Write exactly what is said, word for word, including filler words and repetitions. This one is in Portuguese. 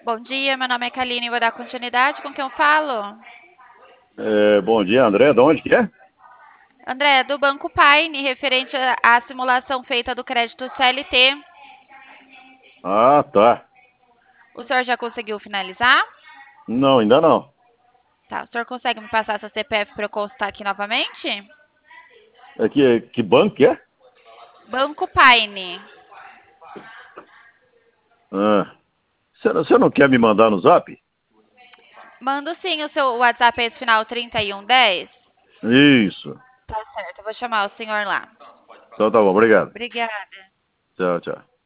Bom dia, meu nome é Kaline, vou dar continuidade com quem eu falo. É, bom dia, André. De onde que é? André, do Banco Paine, referente à à simulação feita do crédito C L T. Ah, tá. O senhor já conseguiu finalizar? Não, ainda não. Tá, o senhor consegue me passar seu C P F para eu consultar aqui novamente? É que, que banco que é? Banco Paine. Ah, você não você não quer me mandar no zap? Mando sim o seu WhatsApp, é esse final trinta e um dez. Isso. Tá certo, eu vou chamar o senhor lá. Então tá bom, obrigado. Obrigada. Tchau, tchau.